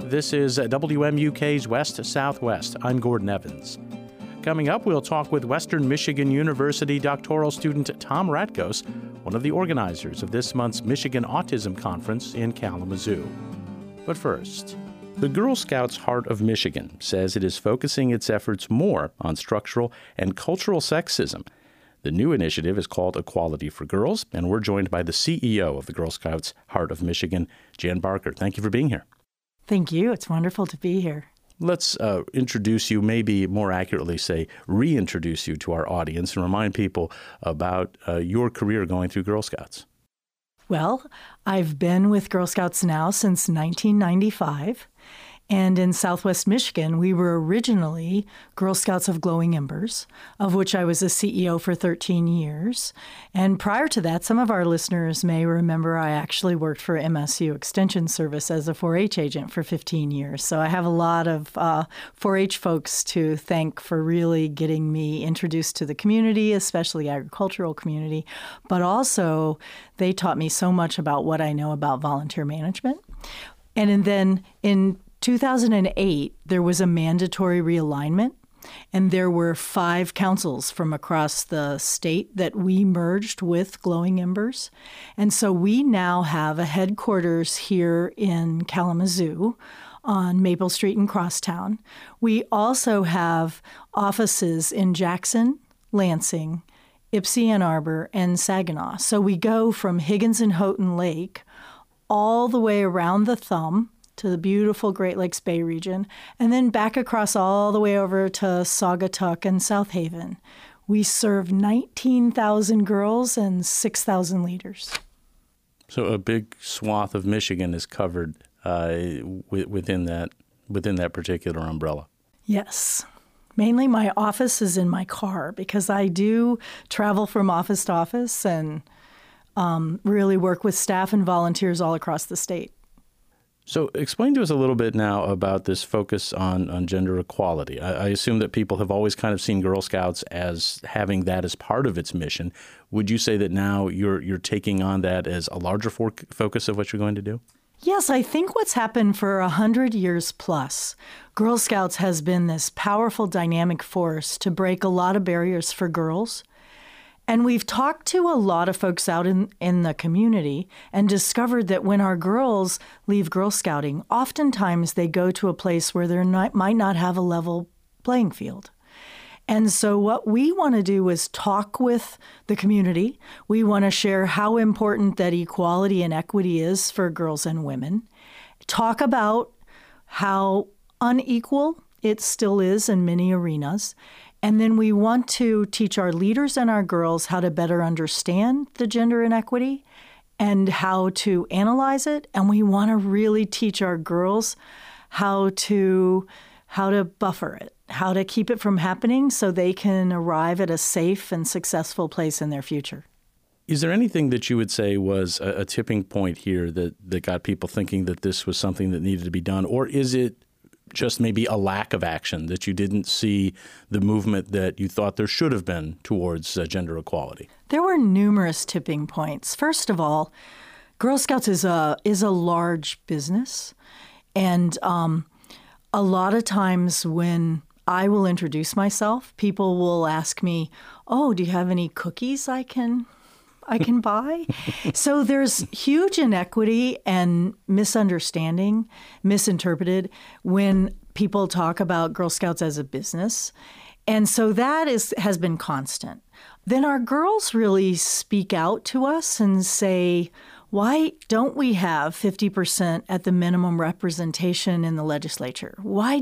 This is WMUK's West Southwest. I'm Gordon Evans. Coming up, we'll talk with Western Michigan University doctoral student Tom Ratkos, one of the organizers of this month's Michigan Autism Conference in Kalamazoo. But first, the Girl Scouts Heart of Michigan says it is focusing its efforts more on structural and cultural sexism. The new initiative is called Equality for Girls, and we're joined by the CEO of the Girl Scouts Heart of Michigan, Jan Barker. Thank you for being here. Thank you. It's wonderful to be here. Let's introduce you, maybe more accurately say, reintroduce you to our audience and remind people about your career going through Girl Scouts. Well, I've been with Girl Scouts now since 1995. And in Southwest Michigan, we were originally Girl Scouts of Glowing Embers, of which I was a CEO for 13 years. And prior to that, some of our listeners may remember I actually worked for MSU Extension Service as a 4-H agent for 15 years. So I have a lot of 4-H folks to thank for really getting me introduced to the community, especially agricultural community. But also, they taught me so much about what I know about volunteer management. And then in 2008, there was a mandatory realignment, and there were 5 councils from across the state that we merged with Glowing Embers. And so we now have a headquarters here in Kalamazoo on Maple Street in Crosstown. We also have offices in Jackson, Lansing, Ypsi, Ann Arbor, and Saginaw. So we go from Higgins and Houghton Lake all the way around the Thumb to the beautiful Great Lakes Bay region, and then back across all the way over to Saugatuck and South Haven. We serve 19,000 girls and 6,000 leaders. So a big swath of Michigan is covered within that particular umbrella. Yes. Mainly my office is in my car because I do travel from office to office and really work with staff and volunteers all across the state. So explain to us a little bit now about this focus on gender equality. I assume that people have always kind of seen Girl Scouts as having that as part of its mission. Would you say that now you're taking on that as a larger focus of what you're going to do? Yes, I think what's happened for 100 years plus, Girl Scouts has been this powerful dynamic force to break a lot of barriers for girls. And we've talked to a lot of folks out in the community and discovered that when our girls leave Girl Scouting, oftentimes they go to a place where they might not have a level playing field. And so what we want to do is talk with the community. We want to share how important that equality and equity is for girls and women. Talk about how unequal it still is in many arenas. And then we want to teach our leaders and our girls how to better understand the gender inequity and how to analyze it. And we want to really teach our girls how to buffer it, how to keep it from happening so they can arrive at a safe and successful place in their future. Is there anything that you would say was a tipping point here that got people thinking that this was something that needed to be done? Or is it just maybe a lack of action, that you didn't see the movement that you thought there should have been towards gender equality? There were numerous tipping points. First of all, Girl Scouts is a large business. And a lot of times when I will introduce myself, people will ask me, "Oh, do you have any cookies I can buy?" So there's huge inequity and misunderstanding, misinterpreted when people talk about Girl Scouts as a business. And so that has been constant. Then our girls really speak out to us and say, why don't we have 50% at the minimum representation in the legislature? Why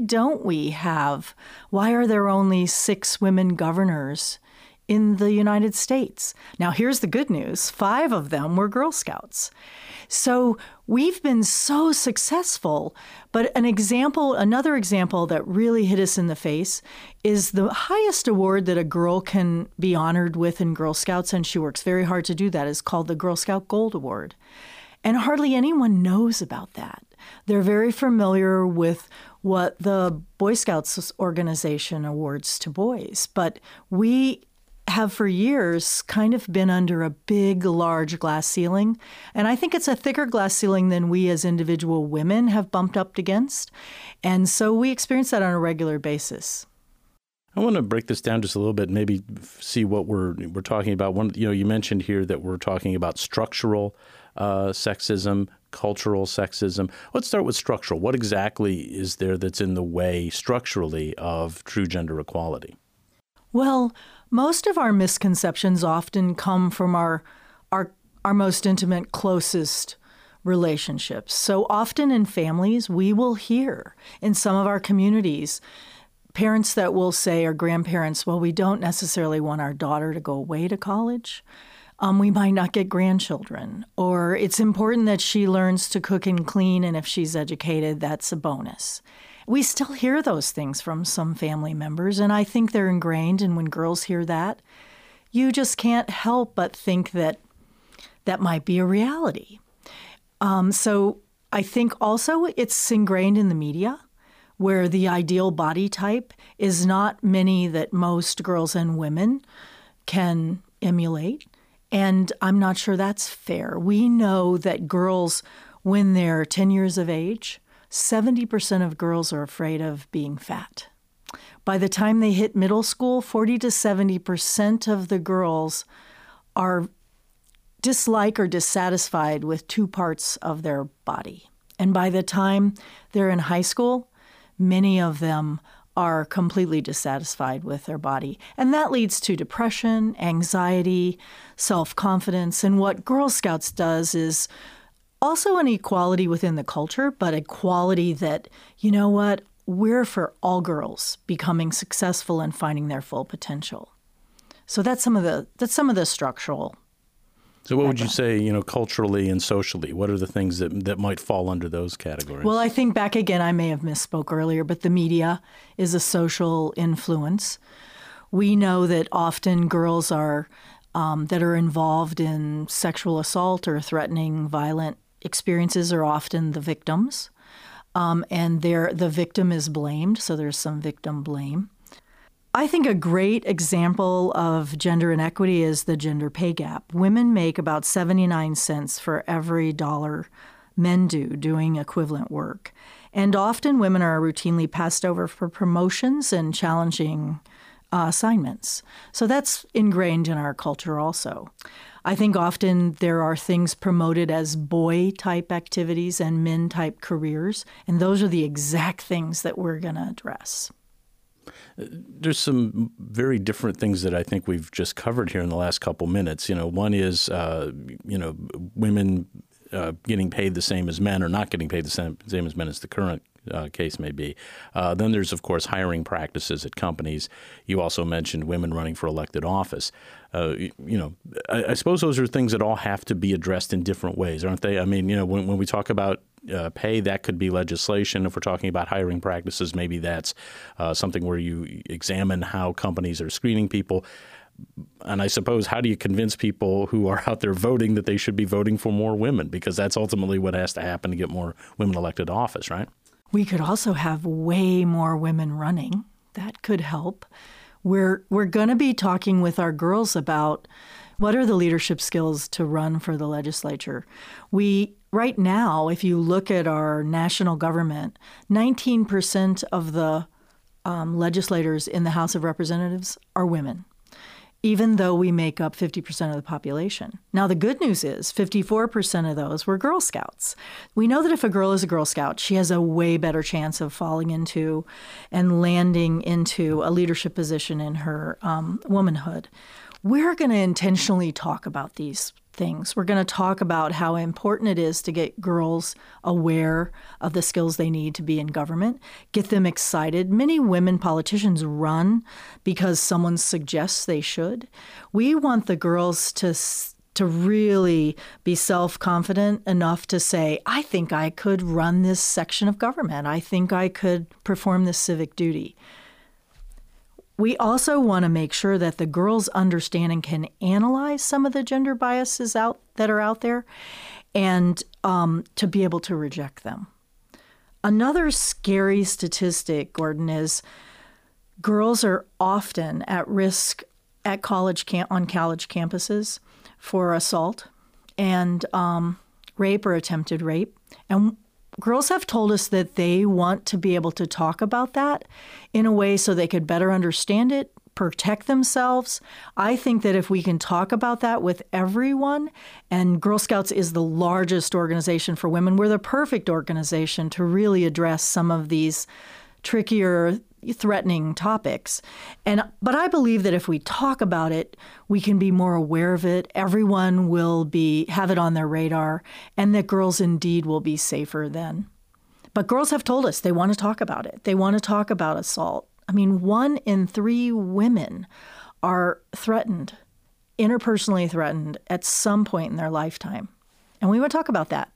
are there only 6 women governors in the United States? Now, here's the good news. 5 of them were Girl Scouts. So we've been so successful. But another example that really hit us in the face is the highest award that a girl can be honored with in Girl Scouts, and she works very hard to do that, is called the Girl Scout Gold Award. And hardly anyone knows about that. They're very familiar with what the Boy Scouts organization awards to boys. But we have for years kind of been under a big, large glass ceiling. And I think it's a thicker glass ceiling than we as individual women have bumped up against. And so we experience that on a regular basis. I want to break this down just a little bit, maybe see what we're talking about. You mentioned here that we're talking about structural sexism, cultural sexism. Let's start with structural. What exactly is there that's in the way structurally of true gender equality? Well, most of our misconceptions often come from our most intimate, closest relationships. So often in families, we will hear in some of our communities parents that will say, or grandparents, well, we don't necessarily want our daughter to go away to college. We might not get grandchildren. Or it's important that she learns to cook and clean, and if she's educated, that's a bonus. We still hear those things from some family members, and I think they're ingrained. And when girls hear that, you just can't help but think that that might be a reality. So I think also it's ingrained in the media, where the ideal body type is not many that most girls and women can emulate. And I'm not sure that's fair. We know that girls, when they're 10 years of age, 70% of girls are afraid of being fat. By the time they hit middle school, 40 to 70% of the girls are dislike or dissatisfied with two parts of their body. And by the time they're in high school, many of them are completely dissatisfied with their body. And that leads to depression, anxiety, self-confidence. And what Girl Scouts does is also an equality within the culture, but equality that, you know what, we're for all girls becoming successful and finding their full potential. So that's some of the structural. So what would you say, culturally and socially, what are the things that might fall under those categories? Well, I think back again, I may have misspoke earlier, but the media is a social influence. We know that often girls that are involved in sexual assault or threatening, violent experiences are often the victims. And the victim is blamed, so there's some victim blame. I think a great example of gender inequity is the gender pay gap. Women make about 79 cents for every dollar men do doing equivalent work. And often women are routinely passed over for promotions and challenging assignments. So that's ingrained in our culture also. I think often there are things promoted as boy-type activities and men-type careers, and those are the exact things that we're going to address. There's some very different things that I think we've just covered here in the last couple minutes. One is, women getting paid the same as men or not getting paid the same as men as the current case may be. Then there's, of course, hiring practices at companies. You also mentioned women running for elected office. I suppose those are things that all have to be addressed in different ways, aren't they? I mean, when we talk about pay, that could be legislation. If we're talking about hiring practices, maybe that's something where you examine how companies are screening people. And I suppose, how do you convince people who are out there voting that they should be voting for more women? Because that's ultimately what has to happen to get more women elected to office, right? We could also have way more women running. That could help. We're going to be talking with our girls about what are the leadership skills to run for the legislature. Right now, if you look at our national government, 19% of the legislators in the House of Representatives are women, even though we make up 50% of the population. Now, the good news is 54% of those were Girl Scouts. We know that if a girl is a Girl Scout, she has a way better chance of falling into and landing into a leadership position in her womanhood. We're going to intentionally talk about these things. We're going to talk about how important it is to get girls aware of the skills they need to be in government, get them excited. Many women politicians run because someone suggests they should. We want the girls to really be self-confident enough to say, I think I could run this section of government. I think I could perform this civic duty. We also want to make sure that the girls understand and can analyze some of the gender biases that are out there and to be able to reject them. Another scary statistic, Gordon, is girls are often at risk at on college campuses for assault and rape or attempted rape. And girls have told us that they want to be able to talk about that in a way so they could better understand it, protect themselves. I think that if we can talk about that with everyone, and Girl Scouts is the largest organization for women, we're the perfect organization to really address some of these trickier, threatening topics. But I believe that if we talk about it, we can be more aware of it. Everyone will have it on their radar, and that girls indeed will be safer then. But girls have told us they want to talk about it. They want to talk about assault. I mean, 1 in 3 women are threatened, interpersonally threatened at some point in their lifetime. And we want to talk about that.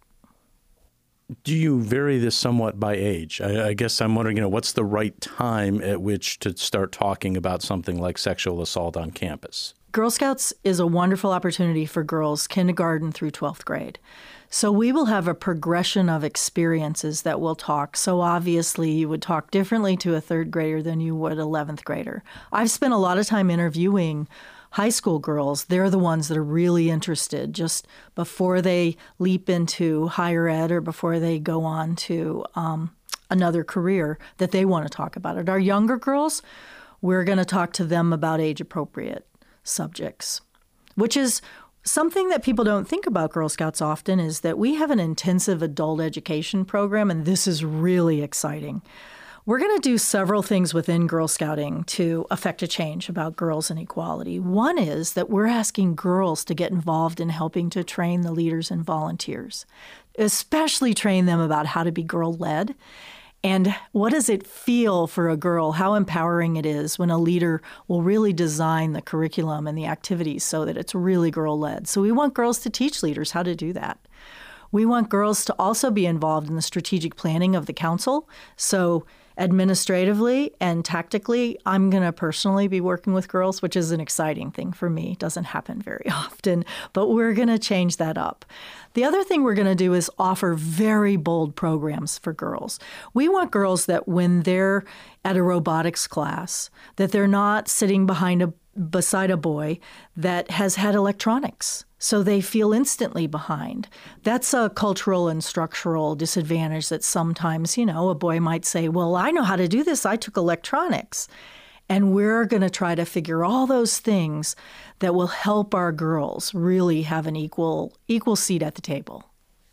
Do you vary this somewhat by age? I guess I'm wondering, what's the right time at which to start talking about something like sexual assault on campus? Girl Scouts is a wonderful opportunity for girls kindergarten through 12th grade. So we will have a progression of experiences that we'll talk. So obviously you would talk differently to a 3rd grader than you would 11th grader. I've spent a lot of time interviewing high school girls. They're the ones that are really interested just before they leap into higher ed or before they go on to another career that they want to talk about it. Our younger girls, we're going to talk to them about age-appropriate subjects, which is something that people don't think about Girl Scouts often, is that we have an intensive adult education program, and this is really exciting. We're going to do several things within Girl Scouting to affect a change about girls and equality. One is that we're asking girls to get involved in helping to train the leaders and volunteers, especially train them about how to be girl-led. And what does it feel for a girl, how empowering it is when a leader will really design the curriculum and the activities so that it's really girl-led. So we want girls to teach leaders how to do that. We want girls to also be involved in the strategic planning of the council. So administratively and tactically, I'm going to personally be working with girls, which is an exciting thing for me. It doesn't happen very often, but we're going to change that up. The other thing we're going to do is offer very bold programs for girls. We want girls that when they're at a robotics class, that they're not sitting beside a boy that has had electronics, so they feel instantly behind. That's a cultural and structural disadvantage that sometimes, a boy might say, well, I know how to do this. I took electronics. And we're going to try to figure all those things that will help our girls really have an equal seat at the table.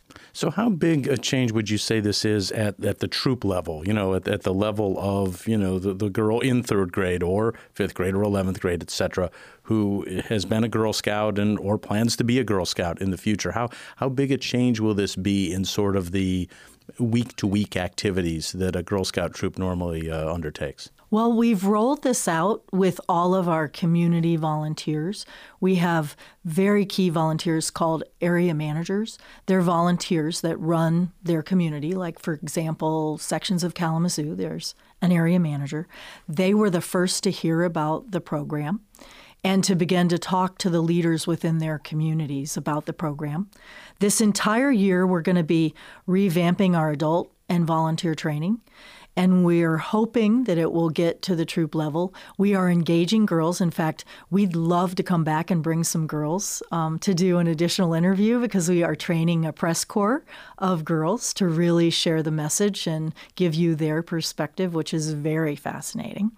So how big a change would you say this is at the troop level, at the level of, the girl in 3rd grade or 5th grade or 11th grade, et cetera, who has been a Girl Scout or plans to be a Girl Scout in the future? How big a change will this be in sort of the week-to-week activities that a Girl Scout troop normally undertakes? Well, we've rolled this out with all of our community volunteers. We have very key volunteers called area managers. They're volunteers that run their community. Like, for example, sections of Kalamazoo, there's an area manager. They were the first to hear about the program and to begin to talk to the leaders within their communities about the program. This entire year, we're going to be revamping our adult and volunteer training. And we're hoping that it will get to the troop level. We are engaging girls. In fact, we'd love to come back and bring some girls to do an additional interview, because we are training a press corps of girls to really share the message and give you their perspective, which is very fascinating.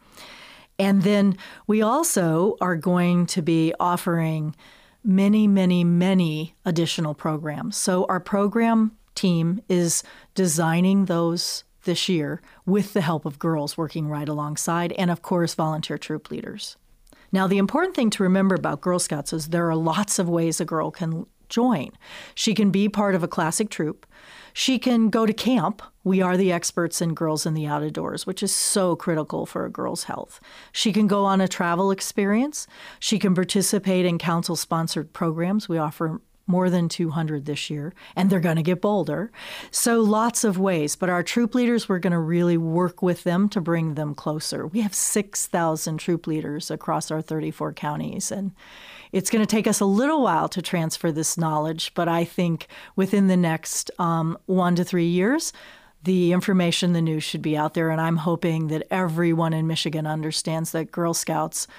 And then we also are going to be offering many, many, many additional programs. So our program team is designing those this year with the help of girls working right alongside, and of course, volunteer troop leaders. Now, the important thing to remember about Girl Scouts is there are lots of ways a girl can join. She can be part of a classic troop. She can go to camp. We are the experts in Girls in the Outdoors, which is so critical for a girl's health. She can go on a travel experience. She can participate in council-sponsored programs. We offer more than 200 this year, and they're going to get bolder. So lots of ways. But our troop leaders, we're going to really work with them to bring them closer. We have 6,000 troop leaders across our 34 counties, and it's going to take us a little while to transfer this knowledge, but I think within the next 1 to 3 years, the information, the news should be out there, and I'm hoping that everyone in Michigan understands that Girl Scouts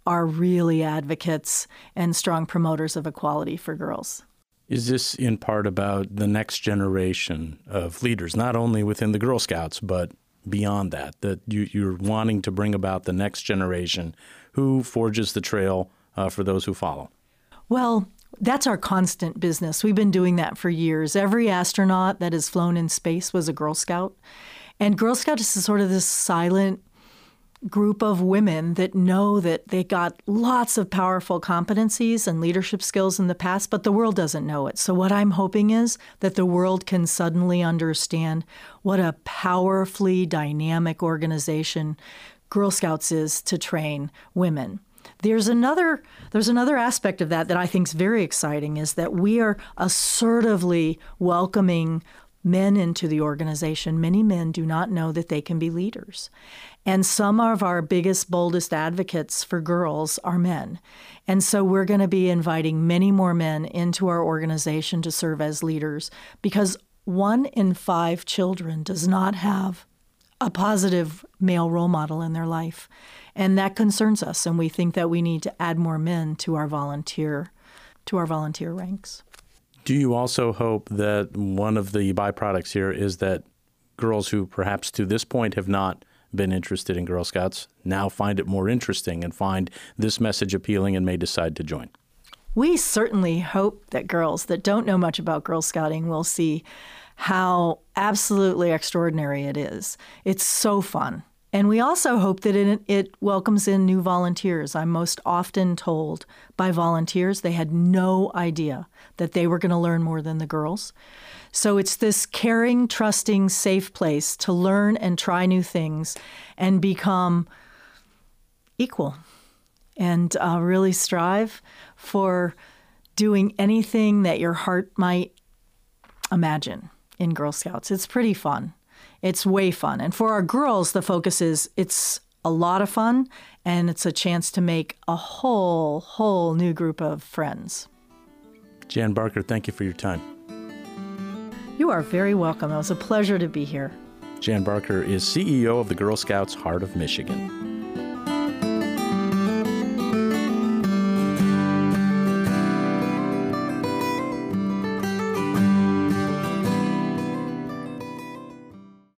are really advocates and strong promoters of equality for girls. Is this in part about the next generation of leaders, not only within the Girl Scouts, but beyond that you're wanting to bring about the next generation who forges the trail for those who follow? Well, that's our constant business. We've been doing that for years. Every astronaut that has flown in space was a Girl Scout. And Girl Scout is sort of this silent group of women that know that they got lots of powerful competencies and leadership skills in the past, but the world doesn't know it. So what I'm hoping is that the world can suddenly understand what a powerfully dynamic organization Girl Scouts is to train women. There's another aspect of that I think is very exciting, is that we are assertively welcoming men into the organization. Many men do not know that they can be leaders. And some of our biggest, boldest advocates for girls are men. And so we're going to be inviting many more men into our organization to serve as leaders, because 1 in 5 children does not have a positive male role model in their life. And that concerns us, and we think that we need to add more men to our volunteer ranks. Do you also hope that one of the byproducts here is that girls who perhaps to this point have not been interested in Girl Scouts now find it more interesting and find this message appealing and may decide to join? We certainly hope that girls that don't know much about Girl Scouting will see how absolutely extraordinary it is. It's so fun. And we also hope that it welcomes in new volunteers. I'm most often told by volunteers they had no idea that they were going to learn more than the girls. So it's this caring, trusting, safe place to learn and try new things and become equal and really strive for doing anything that your heart might imagine in Girl Scouts. It's pretty fun. It's way fun. And for our girls, the focus is it's a lot of fun, and it's a chance to make a whole new group of friends. Jan Barker, thank you for your time. You are very welcome. It was a pleasure to be here. Jan Barker is CEO of the Girl Scouts Heart of Michigan.